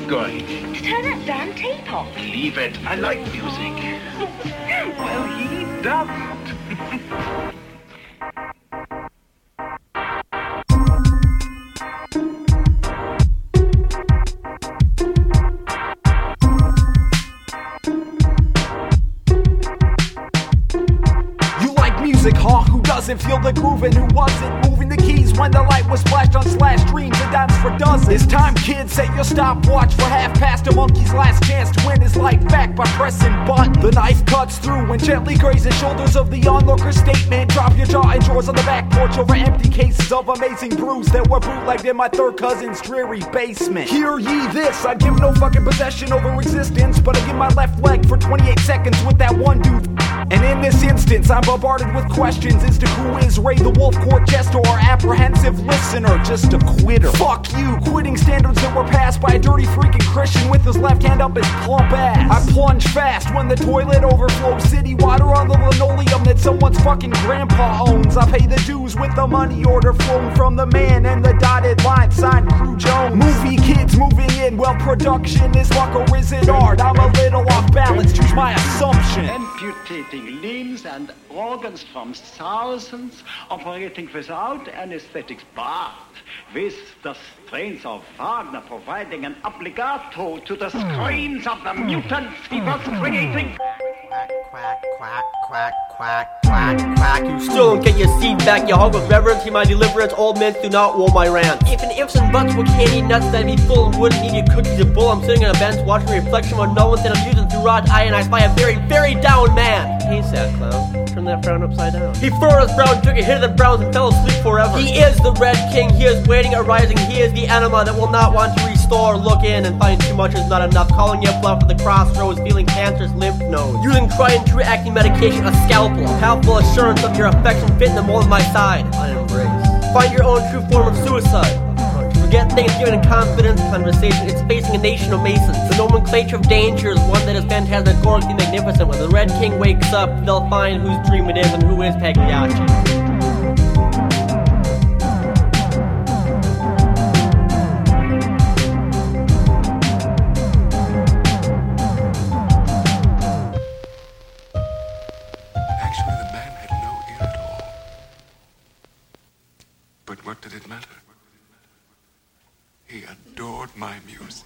going? To turn that damn teapot. Leave it. I like music. Well, he doesn't. Music, huh? Who doesn't feel the groove and who wasn't moving the keys when the light was splashed on slash dreams and dimes for dozens? It's time, kids, set your stopwatch for half past a monkey's last chance to win his life back by pressing buttons. The knife cuts through and gently grazes shoulders of the onlooker statement. Drop your jaw and drawers on the back porch over empty cases of amazing brews that were bootlegged in my third cousin's dreary basement. Hear ye this, I'd give no fucking possession over existence, but I give my left leg for 28 seconds with that one dude. And in this instance, I'm bombarded with questions as to who is Ray the Wolf, court jester, or apprehensive listener, just a quitter. Fuck you, quitting standards that were passed by a dirty freaking Christian with his left hand up his plump ass. I plunge fast when the toilet overflows city water on the linoleum that someone's fucking grandpa owns. I pay the dues with the money order flown from the man and the dotted line signed Crew Jones. Movie kids moving in, well production is luck or is it art? I'm a little off balance, choose my assumption. Amputating limbs and organs from thousands, operating without anesthetics, but with the strains of Wagner providing an obligato to the screams of the mutants he was creating. Quack, quack, quack, quack, quack, quack, quack. You still don't get your seat back, you hog with reverence. Hear my deliverance, old men do not war my rant. If an ifs and buts were candy nuts, that'd be full and wouldn't need your cookies and bull. I'm sitting on a bench watching a reflection when no one said I'm using through wrought ironized by a very, very down man. Hey, sad clown, turn that frown upside down. He furrowed his brow, took a hit of the browns and fell asleep forever. He is the Red King, he is waiting arising. He is the enema that will not want to restore. Look in and find too much is not enough. Calling you bluff at the crossroads, feeling cancerous lymph nodes. Using tried and true acne medication, a scalpel. Powerful assurance of your affection fit in the mold of my side. Unembrace. Find your own true form of suicide. Forget Thanksgiving and confidence conversation. It's facing a nation of masons. The nomenclature of danger is one that is phantasmagorically magnificent. When the Red King wakes up, they'll find whose dream it is and who is Pagliacci. But what did it matter? He adored my music.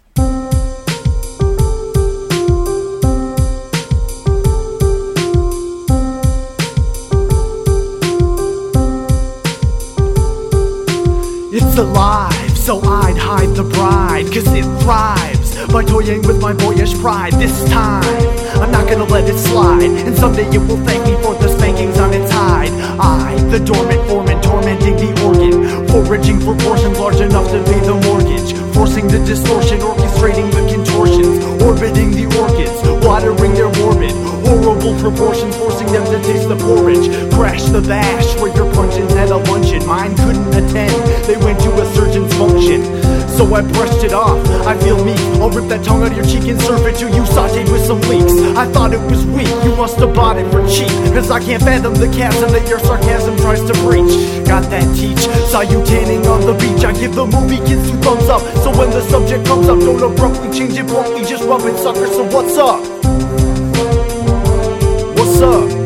It's alive, so I'd hide the bride, cause it thrives by toying with my boyish pride. This time, I'm not gonna let it slide, and someday it will thank me for the spankings on its hide. I, the dormant foreman, tormenting the organ, foraging for portions large enough to pay the mortgage, forcing the distortion, orchestrating the contortions, orbiting the orchids, watering their morbid, horrible proportions, forcing them to taste the porridge. Crash the bash where your puncheons had a luncheon. Mine couldn't attend, they went to a surgeon's function, so I brushed it off. I feel meek, I'll rip that tongue out of your cheek and serve it to you sauteed with some leeks. I thought it was weak, you must have bought it for cheap, cause I can't fathom the chasm that your sarcasm tries to breach. Got that teach, saw you tanning on the beach. I give the movie kids 2 thumbs up, so when the subject comes up, don't abruptly change it bluntly, just rub it, sucker. So what's up? What's up?